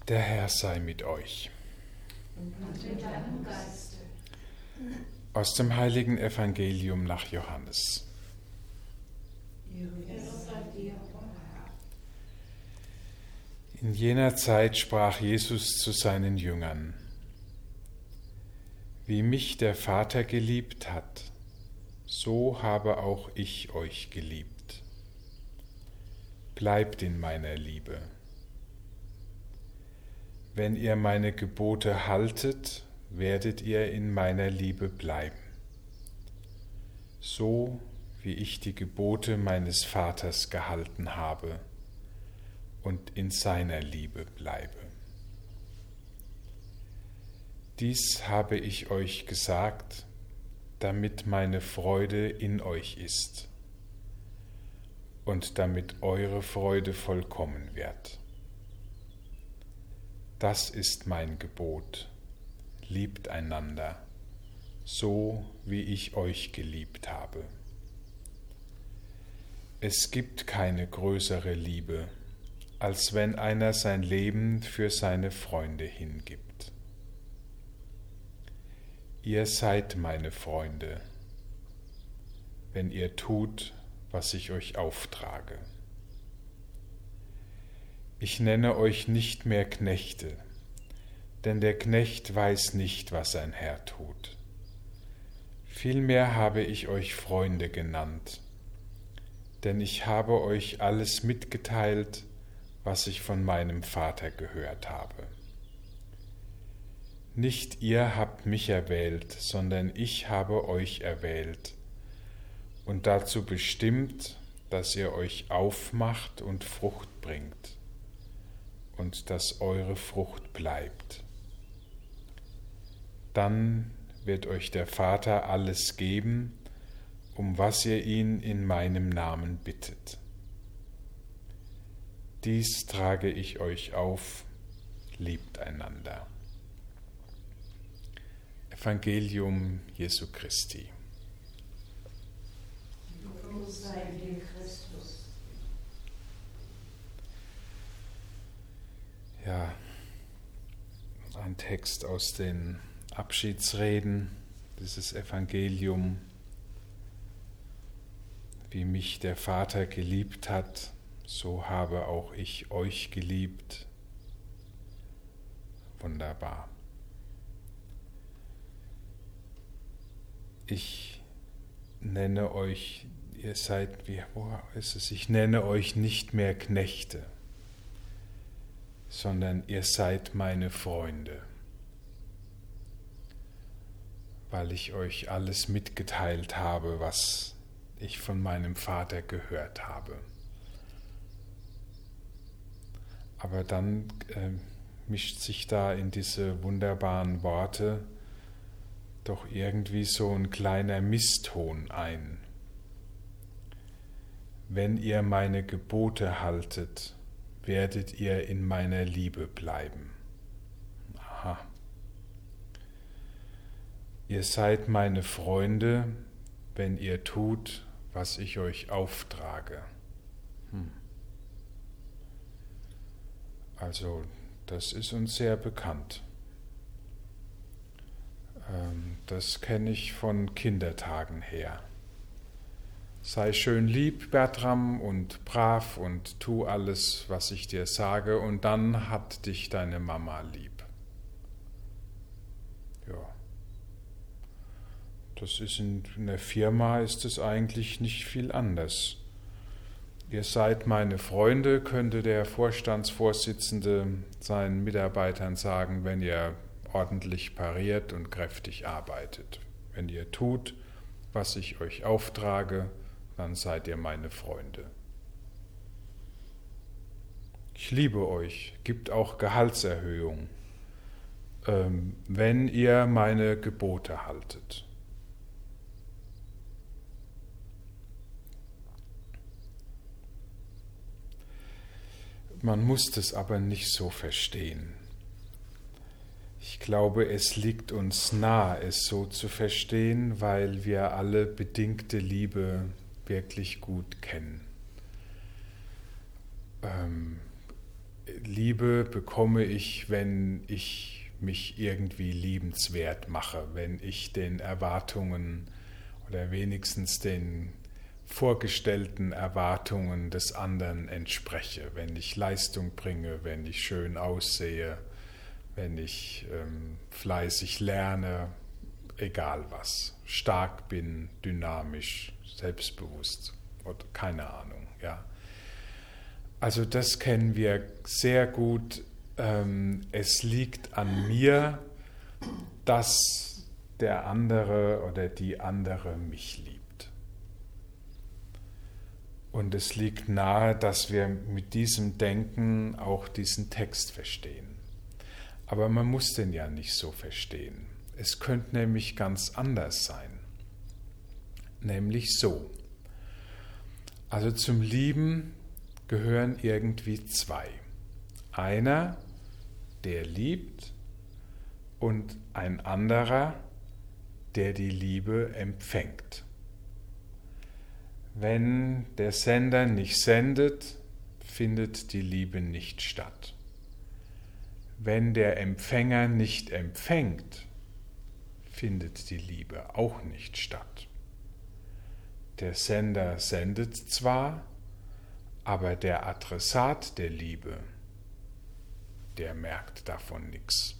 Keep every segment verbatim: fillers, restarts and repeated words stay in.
Der Herr sei mit euch. Und mit deinem Geiste. Aus dem heiligen Evangelium nach Johannes. In jener Zeit sprach Jesus zu seinen Jüngern: Wie mich der Vater geliebt hat, so habe auch ich euch geliebt. Bleibt in meiner Liebe. Wenn ihr meine Gebote haltet, werdet ihr in meiner Liebe bleiben, so wie ich die Gebote meines Vaters gehalten habe und in seiner Liebe bleibe. Dies habe ich euch gesagt, damit meine Freude in euch ist und damit eure Freude vollkommen wird. Das ist mein Gebot: Liebt einander, so wie ich euch geliebt habe. Es gibt keine größere Liebe, als wenn einer sein Leben für seine Freunde hingibt. Ihr seid meine Freunde, wenn ihr tut, was ich euch auftrage. Ich nenne euch nicht mehr Knechte, denn der Knecht weiß nicht, was sein Herr tut. Vielmehr habe ich euch Freunde genannt, denn ich habe euch alles mitgeteilt, was ich von meinem Vater gehört habe. Nicht ihr habt mich erwählt, sondern ich habe euch erwählt und dazu bestimmt, dass ihr euch aufmacht und Frucht bringt und dass eure Frucht bleibt. Dann wird euch der Vater alles geben, um was ihr ihn in meinem Namen bittet. Dies trage ich euch auf: Liebt einander. Evangelium Jesu Christi. Lob sei dir, Christus. Ja, ein Text aus den Abschiedsreden, dieses Evangelium. Wie mich der Vater geliebt hat, so habe auch ich euch geliebt. Wunderbar. Ich nenne euch, ihr seid, wie, wo ist es? Ich nenne euch nicht mehr Knechte, sondern ihr seid meine Freunde, weil ich euch alles mitgeteilt habe, was ich von meinem Vater gehört habe. Aber dann äh, mischt sich da in diese wunderbaren Worte doch irgendwie so ein kleiner Misston ein. Wenn ihr meine Gebote haltet, werdet ihr in meiner Liebe bleiben. Aha. Ihr seid meine Freunde, wenn ihr tut, was ich euch auftrage. Hm. Also, das ist uns sehr bekannt. Ähm, das kenne ich von Kindertagen her. Sei schön lieb, Bertram, und brav und tu alles, was ich dir sage, und dann hat dich deine Mama lieb. Ja. Das ist in, in der Firma ist es eigentlich nicht viel anders. Ihr seid meine Freunde, könnte der Vorstandsvorsitzende seinen Mitarbeitern sagen, wenn ihr ordentlich pariert und kräftig arbeitet. Wenn ihr tut, was ich euch auftrage, dann seid ihr meine Freunde. Ich liebe euch, gibt auch Gehaltserhöhung, ähm, wenn ihr meine Gebote haltet. Man muss das aber nicht so verstehen. Ich glaube, es liegt uns nah, es so zu verstehen, weil wir alle bedingte Liebe wirklich gut kennen. Ähm, Liebe bekomme ich, wenn ich mich irgendwie liebenswert mache, wenn ich den Erwartungen oder wenigstens den vorgestellten Erwartungen des anderen entspreche, wenn ich Leistung bringe, wenn ich schön aussehe, wenn ich ähm, fleißig lerne, egal was, stark bin, dynamisch, selbstbewusst oder keine Ahnung, ja. Also das kennen wir sehr gut. Ähm, es liegt an mir, dass der andere oder die andere mich liebt. Und es liegt nahe, dass wir mit diesem Denken auch diesen Text verstehen. Aber man muss den ja nicht so verstehen. Es könnte nämlich ganz anders sein. Nämlich so. Also zum Lieben gehören irgendwie zwei. Einer, der liebt, und ein anderer, der die Liebe empfängt. Wenn der Sender nicht sendet, findet die Liebe nicht statt. Wenn der Empfänger nicht empfängt, findet die Liebe auch nicht statt. Der Sender sendet zwar, aber der Adressat der Liebe, der merkt davon nichts.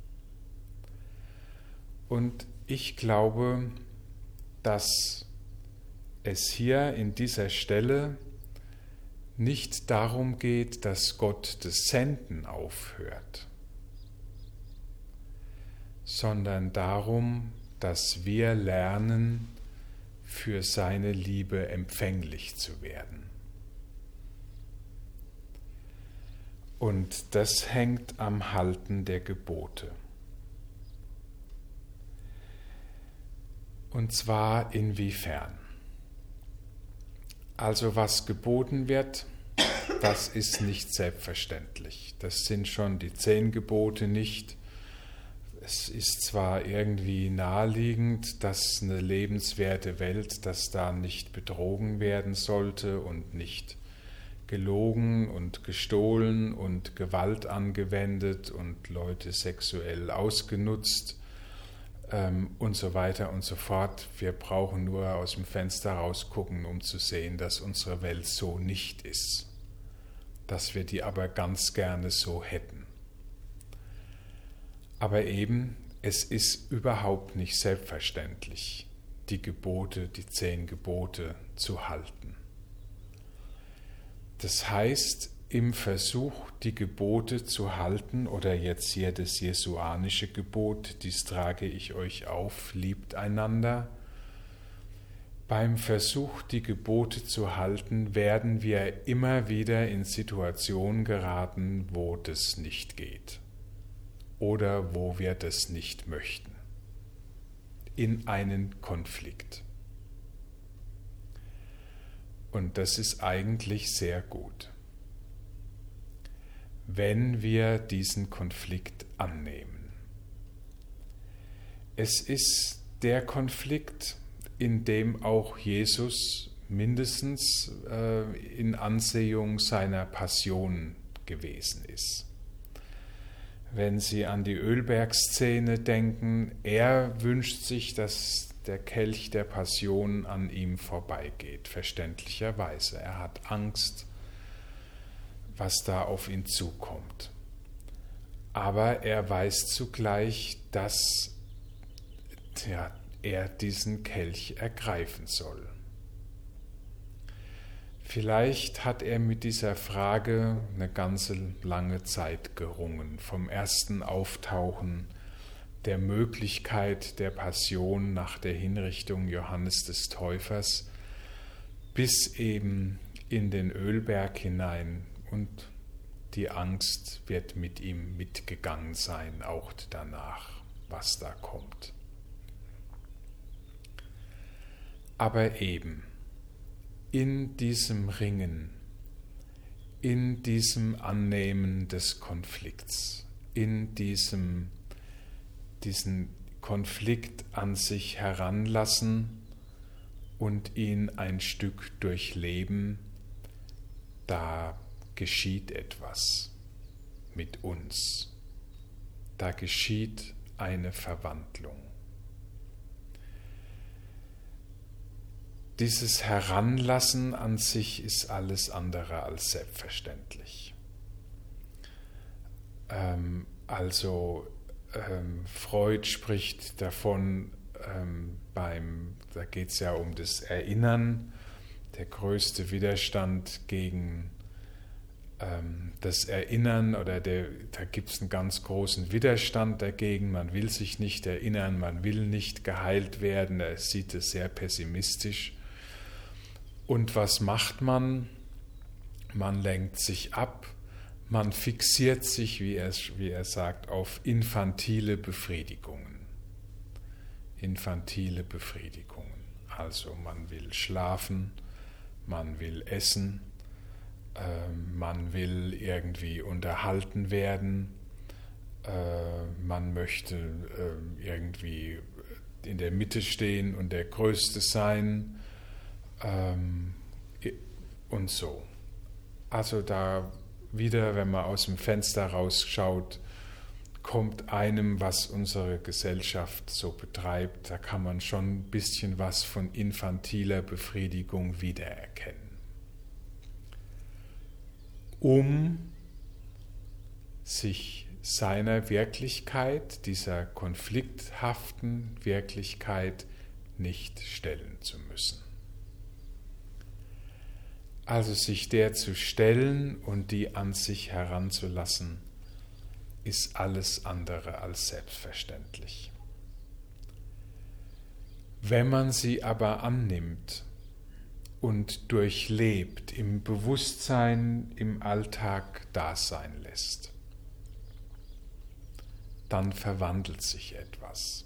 Und ich glaube, dass es hier in dieser Stelle nicht darum geht, dass Gott das Senden aufhört, sondern darum, dass wir lernen, für seine Liebe empfänglich zu werden. Und das hängt am Halten der Gebote. Und zwar inwiefern? Also was geboten wird, das ist nicht selbstverständlich. Das sind schon die zehn Gebote nicht. Es ist zwar irgendwie naheliegend, dass eine lebenswerte Welt, dass da nicht betrogen werden sollte und nicht gelogen und gestohlen und Gewalt angewendet und Leute sexuell ausgenutzt ähm, und so weiter und so fort. Wir brauchen nur aus dem Fenster rausgucken, um zu sehen, dass unsere Welt so nicht ist, dass wir die aber ganz gerne so hätten. Aber eben, es ist überhaupt nicht selbstverständlich, die Gebote, die zehn Gebote zu halten. Das heißt, im Versuch, die Gebote zu halten, oder jetzt hier das jesuanische Gebot, dies trage ich euch auf, liebt einander. Beim Versuch, die Gebote zu halten, werden wir immer wieder in Situationen geraten, wo das nicht geht oder wo wir das nicht möchten, in einen Konflikt. Und das ist eigentlich sehr gut, wenn wir diesen Konflikt annehmen. Es ist der Konflikt, in dem auch Jesus mindestens äh, in Ansehung seiner Passion gewesen ist. Wenn Sie an die Ölbergszene denken, er wünscht sich, dass der Kelch der Passion an ihm vorbeigeht, verständlicherweise. Er hat Angst, was da auf ihn zukommt. Aber er weiß zugleich, dass ja, er diesen Kelch ergreifen soll. Vielleicht hat er mit dieser Frage eine ganze lange Zeit gerungen, vom ersten Auftauchen der Möglichkeit der Passion nach der Hinrichtung Johannes des Täufers bis eben in den Ölberg hinein, und die Angst wird mit ihm mitgegangen sein, auch danach, was da kommt. Aber eben in diesem Ringen, in diesem Annehmen des Konflikts, in diesem diesen Konflikt an sich heranlassen und ihn ein Stück durchleben, da geschieht etwas. mit uns. Da geschieht eine Verwandlung. Dieses Heranlassen an sich ist alles andere als selbstverständlich. Ähm, also ähm, Freud spricht davon, ähm, beim, da geht es ja um das Erinnern, der größte Widerstand gegen ähm, das Erinnern, oder der, da gibt es einen ganz großen Widerstand dagegen, man will sich nicht erinnern, man will nicht geheilt werden, er sieht es sehr pessimistisch. Und was macht man? Man lenkt sich ab, man fixiert sich, wie er, wie er sagt, auf infantile Befriedigungen. Infantile Befriedigungen. Also man will schlafen, man will essen, äh, man will irgendwie unterhalten werden, äh, man möchte äh, irgendwie in der Mitte stehen und der Größte sein, ähm, und so. Also da wieder, wenn man aus dem Fenster rausschaut, kommt einem, was unsere Gesellschaft so betreibt, da kann man schon ein bisschen was von infantiler Befriedigung wiedererkennen. Um sich seiner Wirklichkeit, dieser konflikthaften Wirklichkeit, nicht stellen zu müssen. Also sich der zu stellen und die an sich heranzulassen, ist alles andere als selbstverständlich. Wenn man sie aber annimmt und durchlebt, im Bewusstsein, im Alltag da sein lässt, dann verwandelt sich etwas.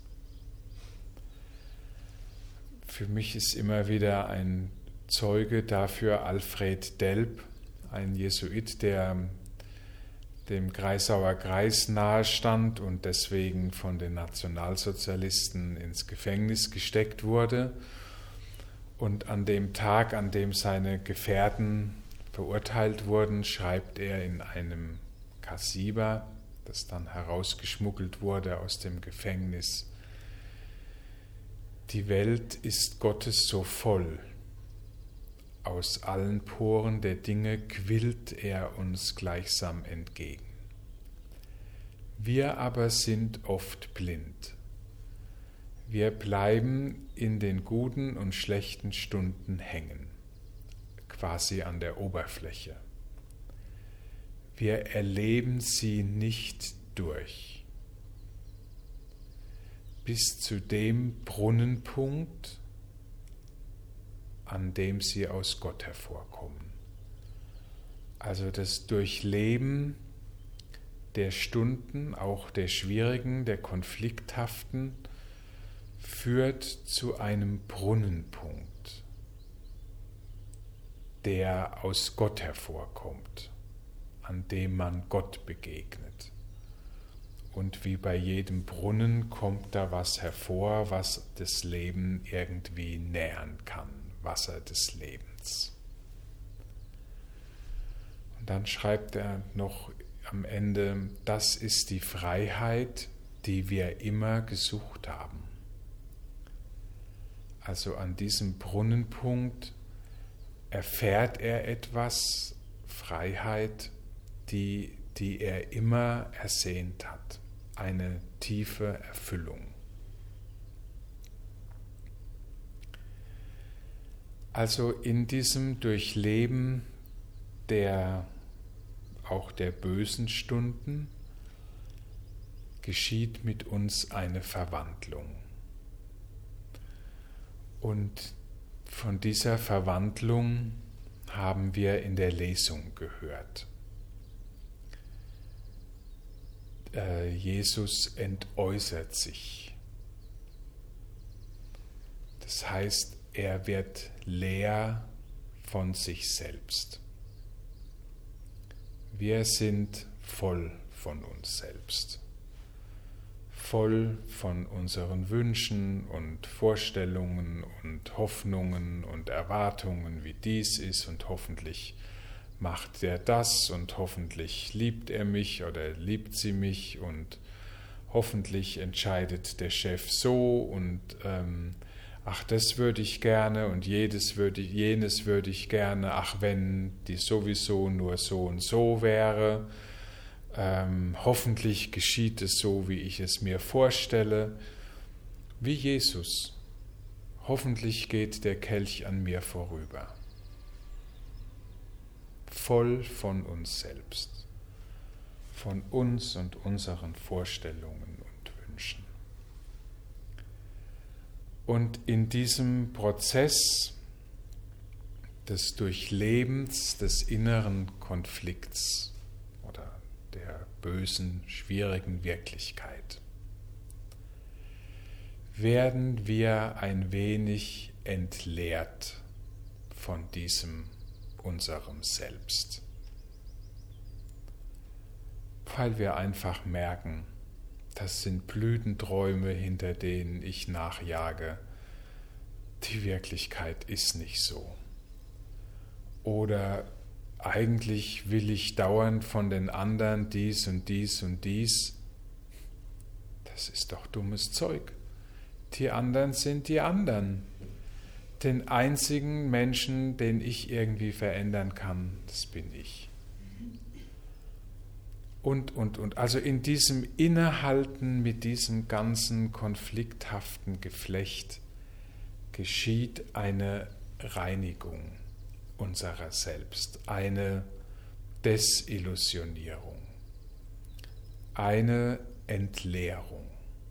Für mich ist immer wieder ein Zeuge dafür Alfred Delp, ein Jesuit, der dem Kreisauer Kreis nahestand und deswegen von den Nationalsozialisten ins Gefängnis gesteckt wurde. Und an dem Tag, an dem seine Gefährten verurteilt wurden, schreibt er in einem Kassiber, das dann herausgeschmuggelt wurde aus dem Gefängnis: Die Welt ist Gottes so voll. Aus allen Poren der Dinge quillt er uns gleichsam entgegen. Wir aber sind oft blind. Wir bleiben in den guten und schlechten Stunden hängen, quasi an der Oberfläche. Wir erleben sie nicht durch. Bis zu dem Brunnenpunkt, an dem sie aus Gott hervorkommen. Also das Durchleben der Stunden, auch der schwierigen, der konflikthaften, führt zu einem Brunnenpunkt, der aus Gott hervorkommt, an dem man Gott begegnet. Und wie bei jedem Brunnen kommt da was hervor, was das Leben irgendwie nähern kann. Wasser des Lebens. Und dann schreibt er noch am Ende: Das ist die Freiheit, die wir immer gesucht haben. Also an diesem Brunnenpunkt erfährt er etwas, Freiheit, die, die er immer ersehnt hat, eine tiefe Erfüllung. Also in diesem Durchleben der, auch der bösen Stunden, geschieht mit uns eine Verwandlung. Und von dieser Verwandlung haben wir in der Lesung gehört. Äh, Jesus entäußert sich. Das heißt, er wird leer von sich selbst. Wir sind voll von uns selbst. Voll von unseren Wünschen und Vorstellungen und Hoffnungen und Erwartungen, wie dies ist und hoffentlich macht er das und hoffentlich liebt er mich oder liebt sie mich und hoffentlich entscheidet der Chef so und ähm, ach, das würde ich gerne und jedes würde, jenes würde ich gerne, ach, wenn die sowieso nur so und so wäre, ähm, hoffentlich geschieht es so, wie ich es mir vorstelle, wie Jesus. Hoffentlich geht der Kelch an mir vorüber. Voll von uns selbst, von uns und unseren Vorstellungen und Wünschen. Und in diesem Prozess des Durchlebens des inneren Konflikts oder der bösen, schwierigen Wirklichkeit werden wir ein wenig entleert von diesem unserem Selbst, weil wir einfach merken, das sind Blütenträume, hinter denen ich nachjage. Die Wirklichkeit ist nicht so. Oder eigentlich will ich dauernd von den anderen dies und dies und dies. Das ist doch dummes Zeug. Die anderen sind die anderen. Den einzigen Menschen, den ich irgendwie verändern kann, das bin ich. Und, und, und. Also in diesem Innehalten mit diesem ganzen konflikthaften Geflecht geschieht eine Reinigung unserer selbst, eine Desillusionierung, eine Entleerung.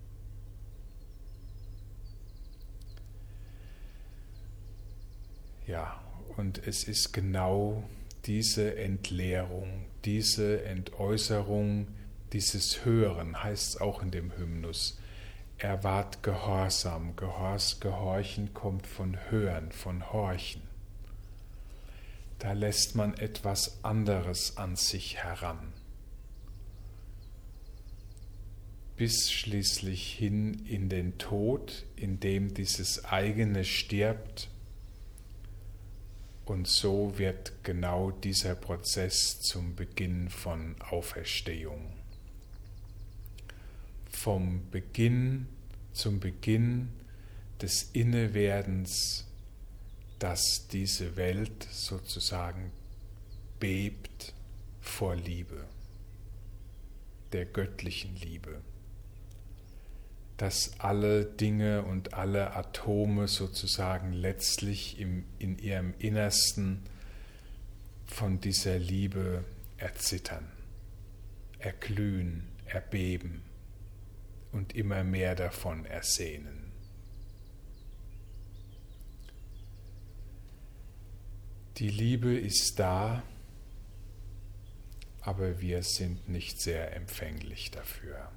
Ja, und es ist genau diese Entleerung, diese Entäußerung, dieses Hören, heißt es auch in dem Hymnus. Er ward gehorsam, Gehors, Gehorchen kommt von Hören, von Horchen. Da lässt man etwas anderes an sich heran, bis schließlich hin in den Tod, in dem dieses eigene stirbt. Und so wird genau dieser Prozess zum Beginn von Auferstehung. Vom Beginn zum Beginn des Innewerdens, dass diese Welt sozusagen bebt vor Liebe, der göttlichen Liebe. Dass alle Dinge und alle Atome sozusagen letztlich im, in ihrem Innersten von dieser Liebe erzittern, erglühen, erbeben und immer mehr davon ersehnen. Die Liebe ist da, aber wir sind nicht sehr empfänglich dafür.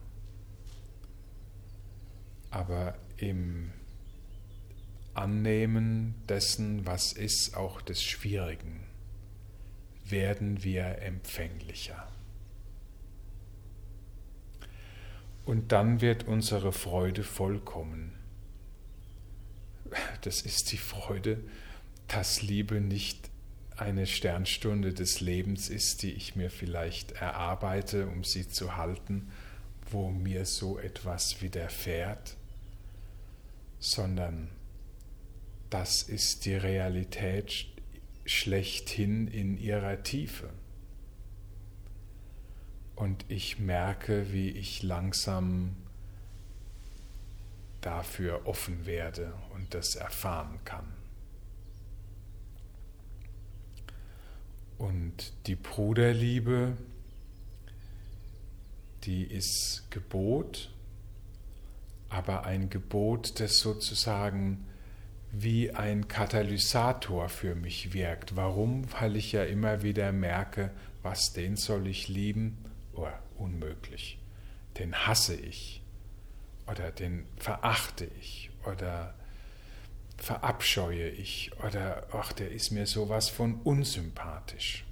Aber im Annehmen dessen, was ist, auch des Schwierigen, werden wir empfänglicher. Und dann wird unsere Freude vollkommen. Das ist die Freude, dass Liebe nicht eine Sternstunde des Lebens ist, die ich mir vielleicht erarbeite, um sie zu halten, wo mir so etwas widerfährt, sondern das ist die Realität schlechthin in ihrer Tiefe. Und ich merke, wie ich langsam dafür offen werde und das erfahren kann. Und die Bruderliebe, die ist Gebot, aber ein Gebot, das sozusagen wie ein Katalysator für mich wirkt. Warum? Weil ich ja immer wieder merke, was, den soll ich lieben? Oh, unmöglich. Den hasse ich oder den verachte ich oder verabscheue ich oder ach, der ist mir sowas von unsympathisch.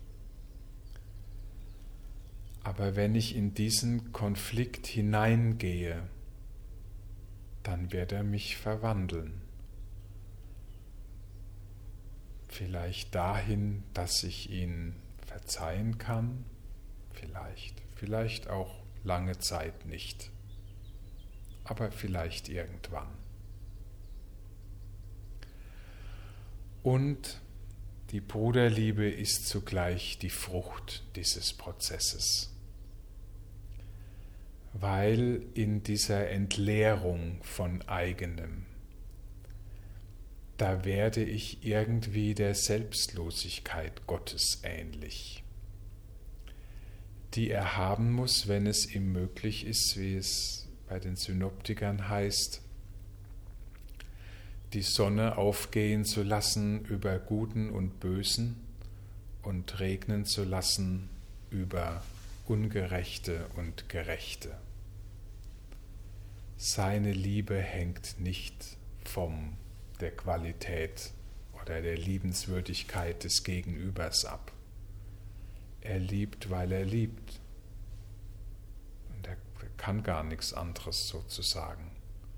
Aber wenn ich in diesen Konflikt hineingehe, dann wird er mich verwandeln. Vielleicht dahin, dass ich ihn verzeihen kann, vielleicht, vielleicht auch lange Zeit nicht, aber vielleicht irgendwann. Und die Bruderliebe ist zugleich die Frucht dieses Prozesses, weil in dieser Entleerung von Eigenem, da werde ich irgendwie der Selbstlosigkeit Gottes ähnlich, die er haben muss, wenn es ihm möglich ist, wie es bei den Synoptikern heißt, die Sonne aufgehen zu lassen über Guten und Bösen und regnen zu lassen über Ungerechte und Gerechte. Seine Liebe hängt nicht von der Qualität oder der Liebenswürdigkeit des Gegenübers ab. Er liebt, weil er liebt. Und er kann gar nichts anderes sozusagen.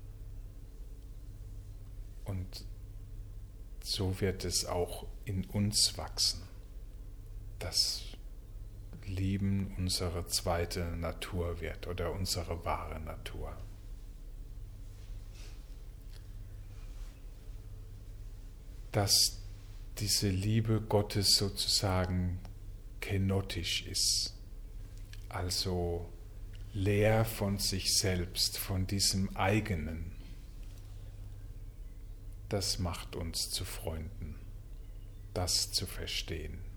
Und so wird es auch in uns wachsen, dass Lieben unsere zweite Natur wird oder unsere wahre Natur. Dass diese Liebe Gottes sozusagen kenotisch ist, also leer von sich selbst, von diesem eigenen. Das macht uns zu Freunden, das zu verstehen.